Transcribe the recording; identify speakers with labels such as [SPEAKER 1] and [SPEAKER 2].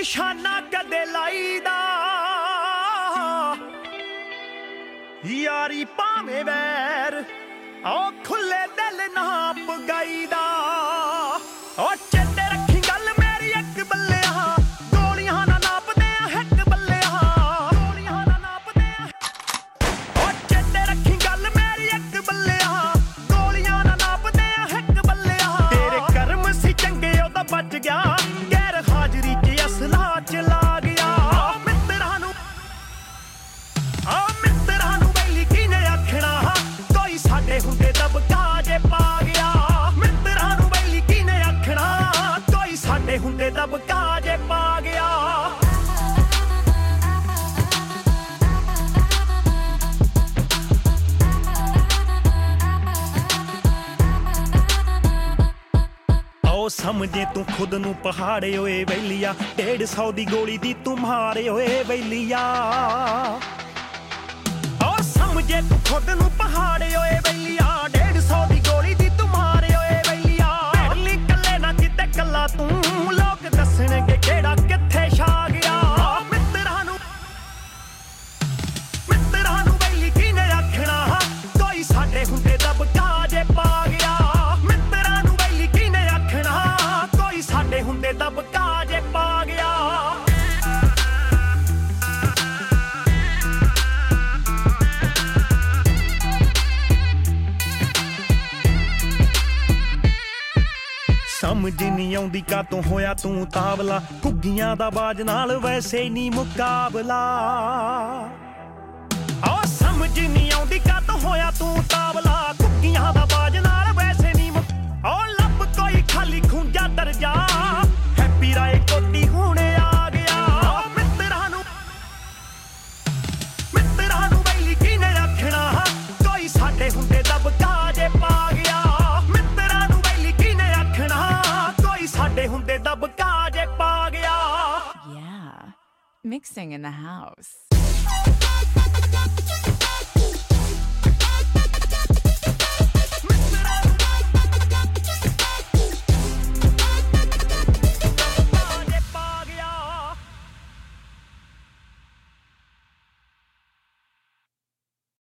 [SPEAKER 1] ਨਿਸ਼ਾਨਾ ਕਦੇ ਲਾਈਦਾ ਯਾਰੀ ਭਾਵੇਂ ਵੈਰ ਉਹ ਖੁੱਲੇ ਦਿਲ ਨਾ ਪਗਾਈਦਾ ਉਹ ਚੇਤੇ ਰੱਖੀ ਗੱਲ ਮੇਰੀ ਇੱਕ ਬੱਲਿਆ ਗੋਲੀਆਂ ਨਾ ਨਾਪਦੇ ਆ ਹਿੱਕ ਬੱਲਿਆ ਗੋਲੀਆਂ ਨਾ ਨਾਪਦੇ ਆ ਉਹ ਚੇਤੇ ਰੱਖੀ ਗੱਲ ਮੇਰੀ ਇੱਕ ਬੱਲਿਆ ਗੋਲੀਆਂ ਨਾ ਨਾਪਦੇ ਆ ਹਿੱਕ ਬੱਲਿਆ ਤੇਰੇ ਕਰਮ ਸੀ ਚੰਗੇ ਉਹਦਾ ਬਚ ਗਿਆ ਗੈਰ ਹਾਜ਼ਰੀ 'ਚ ਅਸਲਾ ਚਲਾ ਗਿਆ ਮਿੱਤਰਾਂ ਨੂੰ ਬੈਲੀ ਕਿਨੇ ਆਖਣਾ ਕੋਈ ਸਾਡੇ ਹੁੰਦੇ ਦਬਕਾ ਜੇ ਪਾ ਗਿਆ ਮਿੱਤਰਾਂ ਨੂੰ ਬੈਲੀ ਕਿਨੇ ਆਖਣਾ ਕੋਈ ਸਾਡੇ ਹੁੰਦੇ ਦਬਕਾ ਜੇ ਪਾ ਗਿਆ ਉਹ ਸਮਝੇ ਤੂੰ ਖੁਦ ਨੂੰ ਪਹਾੜੇ ਓਏ ਵੈਲੀਆ 150 ਦੀ ਗੋਲੀ ਦੀ ਤੂੰ ਮਾਰੇ ਓਏ ਵੈਲੀਆ ਉਹ ਸਮਝੇ ਤੂੰ ਖੁਦ ਨੂੰ ਪਹਾੜੇ ਓਏ ਵੈਲੀਆ 150 ਦੀ ਗੋਲੀ ਦੀ ਤੂੰ ਮਾਰੇ ਓਏ ਵੈਲੀਆ ਭੇੜਲੀ ਕੱਲੇ ਨਾ ਕਿਤੇ ਕੱਲਾ ਤੂੰ ਲੋਕ ਦੱਸਣਗੇ ਕਿਹੜਾ ਕਿੱਥੇ ਛਾ ਗਿਆ ਮਿੱਤਰਾਂ ਨੂੰ ਵੈਲੀ ਕਿਨੇ ਆਖਣਾ ਕੋਈ ਸਾਡੇ ਹੁੰਦੇ ਦਬਕਾ ਜੇ ਪਾ ਗਿਆ ਮਿੱਤਰਾਂ ਨੂੰ ਵੈਲੀ ਕਿਨੇ ਆਖਣਾ ਕੋਈ ਸਾਡੇ ਹੁੰਦੇ ਦਬਕਾ ਜੇ ਪਾ ਗਿਆ ਸਮਝ ਨਹੀਂ ਆਉਂਦੀ ਕਾਤੋਂ ਹੋਇਆ ਤੂੰ ਤਾਵਲਾ ਘੁੱਗੀਆਂ ਦਾ ਬਾਜ ਨਾਲ ਵੈਸੇ ਨਹੀਂ ਮੁਕਾਬਲਾ ਓ ਸਮਝ ਨਹੀਂ ਆਉਂਦੀ ਕਾਤੋਂ ਹੋਇਆ ਤੂੰ ਤਾਵਲਾ ਘੁੱਗੀਆਂ ਦਾ ਬਾਜ ਨਾਲ ਵੈਸੇ ਨਹੀਂ ਓ ਲੱਭ ਕੋਈ ਖਾਲੀ ਖੁੰਝਾ ਦਰਜਾ ਹੈਪੀ ਰਾਏ ਕੋਟੀ ਹੁਣੇ ਆ ਗਿਆ ਮਿੱਤਰਾਂ ਨੂੰ ਬੈਲੀ ਕਿਨੇ ਰੱਖਣਾ ਕੋਈ ਸਾਡੇ ਹੁੰਦੇ ਦਬਕਾ ਜੇ ਪਾ ਗਿਆ ਮਿੱਤਰਾਂ ਨੂੰ ਬੈਲੀ ਕਿਨੇ ਰੱਖਣਾ ਕੋਈ ਸਾਡੇ ਹੁੰਦੇ ਦਬਕਾ ਜੇ ਪਾ ਗਿਆ
[SPEAKER 2] Yeah, mixing in the house.